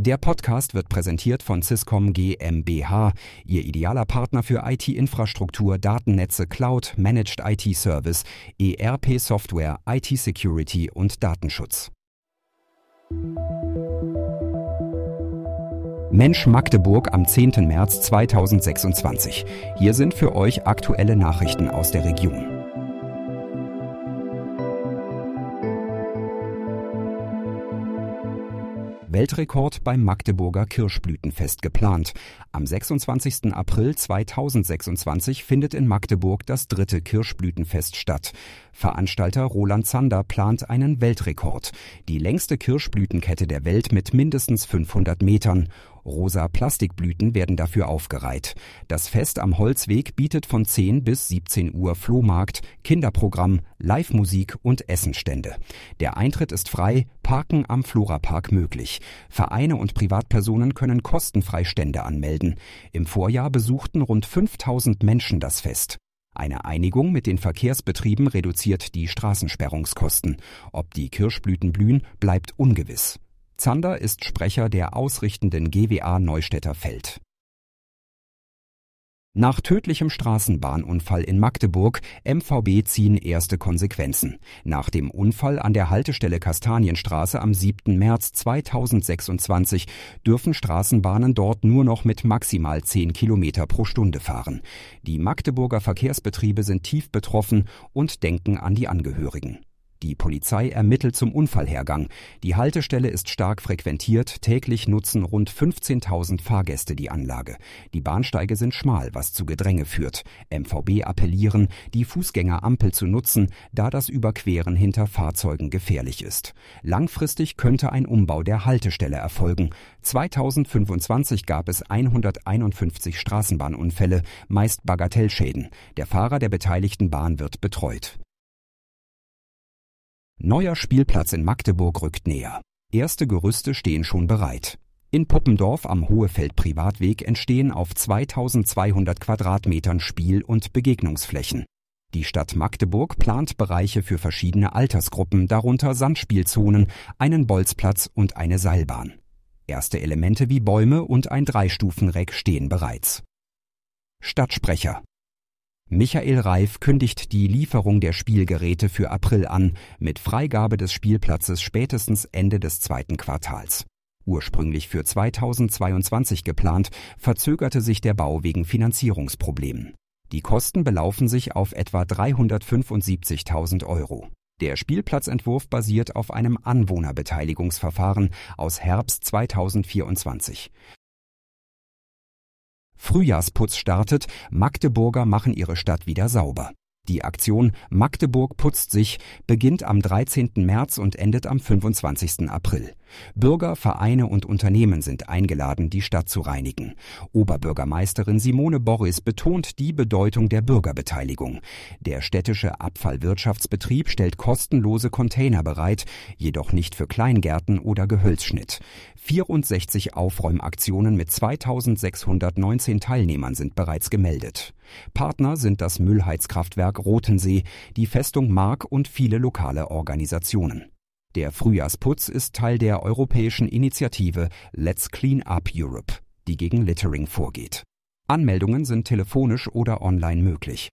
Der Podcast wird präsentiert von Swisscom GmbH, Ihr idealer Partner für IT-Infrastruktur, Datennetze, Cloud, Managed IT-Service, ERP-Software, IT-Security und Datenschutz. Mensch Magdeburg am 10. März 2026. Hier sind für euch aktuelle Nachrichten aus der Region. Weltrekord beim Magdeburger Kirschblütenfest geplant. Am 26. April 2026 findet in Magdeburg das 3. Kirschblütenfest statt. Veranstalter Roland Zander plant einen Weltrekord. Die längste Kirschblütenkette der Welt mit mindestens 500 Metern. Rosa Plastikblüten werden dafür aufgereiht. Das Fest am Holzweg bietet von 10 bis 17 Uhr Flohmarkt, Kinderprogramm, Live-Musik und Essenstände. Der Eintritt ist frei, Parken am Florapark möglich. Vereine und Privatpersonen können kostenfrei Stände anmelden. Im Vorjahr besuchten rund 5000 Menschen das Fest. Eine Einigung mit den Verkehrsbetrieben reduziert die Straßensperrungskosten. Ob die Kirschblüten blühen, bleibt ungewiss. Zander ist Sprecher der ausrichtenden GWA Neustädter Feld. Nach tödlichem Straßenbahnunfall in Magdeburg, MVB ziehen erste Konsequenzen. Nach dem Unfall an der Haltestelle Kastanienstraße am 7. März 2026 dürfen Straßenbahnen dort nur noch mit maximal 10 Kilometer pro Stunde fahren. Die Magdeburger Verkehrsbetriebe sind tief betroffen und denken an die Angehörigen. Die Polizei ermittelt zum Unfallhergang. Die Haltestelle ist stark frequentiert, täglich nutzen rund 15.000 Fahrgäste die Anlage. Die Bahnsteige sind schmal, was zu Gedränge führt. MVB appellieren, die Fußgängerampel zu nutzen, da das Überqueren hinter Fahrzeugen gefährlich ist. Langfristig könnte ein Umbau der Haltestelle erfolgen. 2025 gab es 151 Straßenbahnunfälle, meist Bagatellschäden. Der Fahrer der beteiligten Bahn wird betreut. Neuer Spielplatz in Magdeburg rückt näher. Erste Gerüste stehen schon bereit. In Poppendorf am Hohefeld-Privatweg entstehen auf 2200 Quadratmetern Spiel- und Begegnungsflächen. Die Stadt Magdeburg plant Bereiche für verschiedene Altersgruppen, darunter Sandspielzonen, einen Bolzplatz und eine Seilbahn. Erste Elemente wie Bäume und ein Dreistufenreck stehen bereits. Stadtsprecher: Michael Reif kündigt die Lieferung der Spielgeräte für April an, mit Freigabe des Spielplatzes spätestens Ende des 2. Quartals. Ursprünglich für 2022 geplant, verzögerte sich der Bau wegen Finanzierungsproblemen. Die Kosten belaufen sich auf etwa 375.000 Euro. Der Spielplatzentwurf basiert auf einem Anwohnerbeteiligungsverfahren aus Herbst 2024. Frühjahrsputz startet, Magdeburger machen ihre Stadt wieder sauber. Die Aktion Magdeburg putzt sich beginnt am 13. März und endet am 25. April. Bürger, Vereine und Unternehmen sind eingeladen, die Stadt zu reinigen. Oberbürgermeisterin Simone Borris betont die Bedeutung der Bürgerbeteiligung. Der städtische Abfallwirtschaftsbetrieb stellt kostenlose Container bereit, jedoch nicht für Kleingärten oder Gehölzschnitt. 64 Aufräumaktionen mit 2619 Teilnehmern sind bereits gemeldet. Partner sind das Müllheizkraftwerk Rotensee, die Festung Mark und viele lokale Organisationen. Der Frühjahrsputz ist Teil der europäischen Initiative Let's Clean Up Europe, die gegen Littering vorgeht. Anmeldungen sind telefonisch oder online möglich.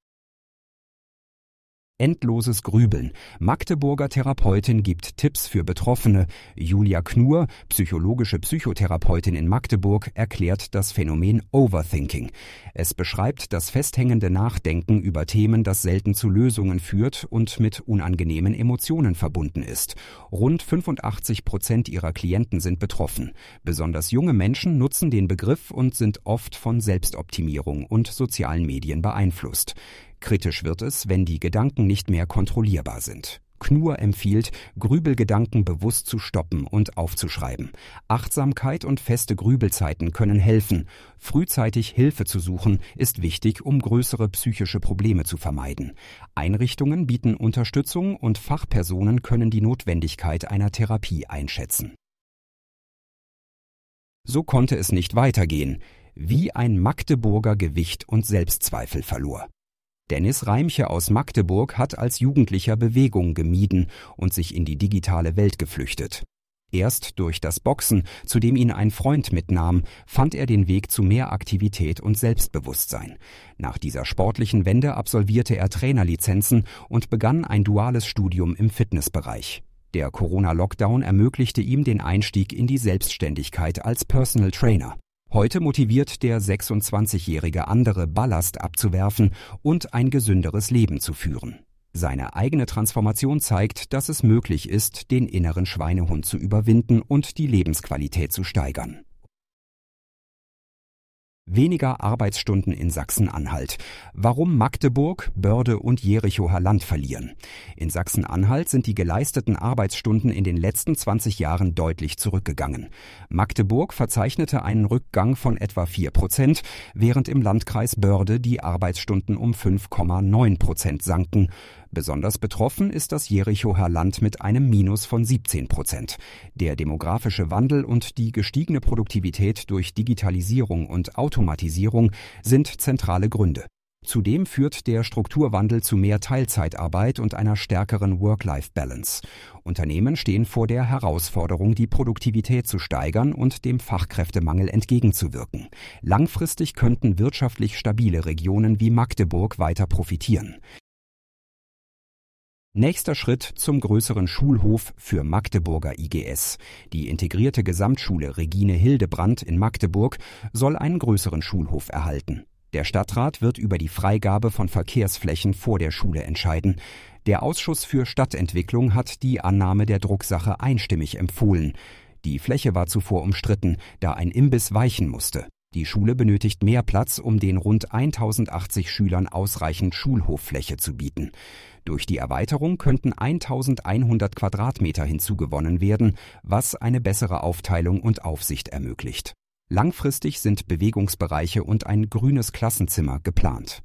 Endloses Grübeln. Magdeburger Therapeutin gibt Tipps für Betroffene. Julia Knur, psychologische Psychotherapeutin in Magdeburg, erklärt das Phänomen Overthinking. Es beschreibt das festhängende Nachdenken über Themen, das selten zu Lösungen führt und mit unangenehmen Emotionen verbunden ist. Rund 85% ihrer Klienten sind betroffen. Besonders junge Menschen nutzen den Begriff und sind oft von Selbstoptimierung und sozialen Medien beeinflusst. Kritisch wird es, wenn die Gedanken nicht mehr kontrollierbar sind. Knur empfiehlt, Grübelgedanken bewusst zu stoppen und aufzuschreiben. Achtsamkeit und feste Grübelzeiten können helfen. Frühzeitig Hilfe zu suchen ist wichtig, um größere psychische Probleme zu vermeiden. Einrichtungen bieten Unterstützung und Fachpersonen können die Notwendigkeit einer Therapie einschätzen. So konnte es nicht weitergehen, wie ein Magdeburger Gewicht und Selbstzweifel verlor. Dennis Reimche aus Magdeburg hat als Jugendlicher Bewegung gemieden und sich in die digitale Welt geflüchtet. Erst durch das Boxen, zu dem ihn ein Freund mitnahm, fand er den Weg zu mehr Aktivität und Selbstbewusstsein. Nach dieser sportlichen Wende absolvierte er Trainerlizenzen und begann ein duales Studium im Fitnessbereich. Der Corona-Lockdown ermöglichte ihm den Einstieg in die Selbstständigkeit als Personal Trainer. Heute motiviert der 26-Jährige andere, Ballast abzuwerfen und ein gesünderes Leben zu führen. Seine eigene Transformation zeigt, dass es möglich ist, den inneren Schweinehund zu überwinden und die Lebensqualität zu steigern. Weniger Arbeitsstunden in Sachsen-Anhalt. Warum Magdeburg, Börde und Jerichower Land verlieren. In Sachsen-Anhalt sind die geleisteten Arbeitsstunden in den letzten 20 Jahren deutlich zurückgegangen. Magdeburg verzeichnete einen Rückgang von etwa 4%, während im Landkreis Börde die Arbeitsstunden um 5,9% sanken. Besonders betroffen ist das Jerichower Land mit einem Minus von 17%. Der demografische Wandel und die gestiegene Produktivität durch Digitalisierung und Automatisierung sind zentrale Gründe. Zudem führt der Strukturwandel zu mehr Teilzeitarbeit und einer stärkeren Work-Life-Balance. Unternehmen stehen vor der Herausforderung, die Produktivität zu steigern und dem Fachkräftemangel entgegenzuwirken. Langfristig könnten wirtschaftlich stabile Regionen wie Magdeburg weiter profitieren. Nächster Schritt zum größeren Schulhof für Magdeburger IGS. Die integrierte Gesamtschule Regine Hildebrandt in Magdeburg soll einen größeren Schulhof erhalten. Der Stadtrat wird über die Freigabe von Verkehrsflächen vor der Schule entscheiden. Der Ausschuss für Stadtentwicklung hat die Annahme der Drucksache einstimmig empfohlen. Die Fläche war zuvor umstritten, da ein Imbiss weichen musste. Die Schule benötigt mehr Platz, um den rund 1080 Schülern ausreichend Schulhoffläche zu bieten. Durch die Erweiterung könnten 1100 Quadratmeter hinzugewonnen werden, was eine bessere Aufteilung und Aufsicht ermöglicht. Langfristig sind Bewegungsbereiche und ein grünes Klassenzimmer geplant.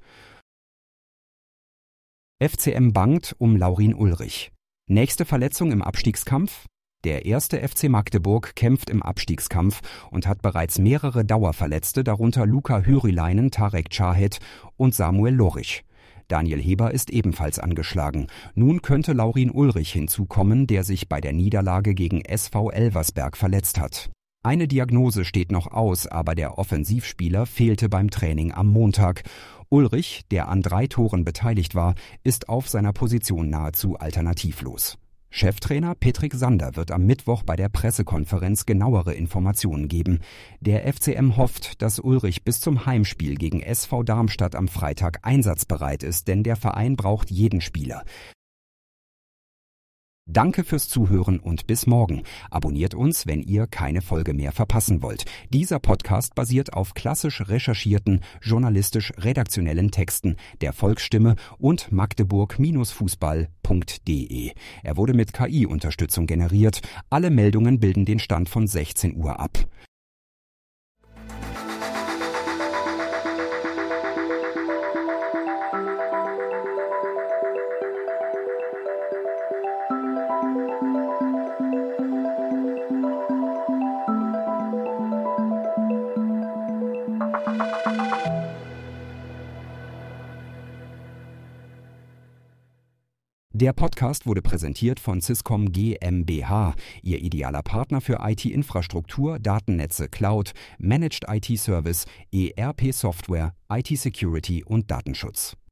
FCM bangt um Laurin Ulrich. Nächste Verletzung im Abstiegskampf? Der erste FC Magdeburg kämpft im Abstiegskampf und hat bereits mehrere Dauerverletzte, darunter Luca Hyryläinen, Tarek Cahed und Samuel Lorich. Daniel Heber ist ebenfalls angeschlagen. Nun könnte Laurin Ulrich hinzukommen, der sich bei der Niederlage gegen SV Elversberg verletzt hat. Eine Diagnose steht noch aus, aber der Offensivspieler fehlte beim Training am Montag. Ulrich, der an 3 Toren beteiligt war, ist auf seiner Position nahezu alternativlos. Cheftrainer Petrik Sander wird am Mittwoch bei der Pressekonferenz genauere Informationen geben. Der FCM hofft, dass Ulrich bis zum Heimspiel gegen SV Darmstadt am Freitag einsatzbereit ist, denn der Verein braucht jeden Spieler. Danke fürs Zuhören und bis morgen. Abonniert uns, wenn ihr keine Folge mehr verpassen wollt. Dieser Podcast basiert auf klassisch recherchierten, journalistisch-redaktionellen Texten der Volksstimme und magdeburg-fußball.de. Er wurde mit KI-Unterstützung generiert. Alle Meldungen bilden den Stand von 16 Uhr ab. Der Podcast wurde präsentiert von Syscom GmbH, Ihr idealer Partner für IT-Infrastruktur, Datennetze, Cloud, Managed IT-Service, ERP-Software, IT-Security und Datenschutz.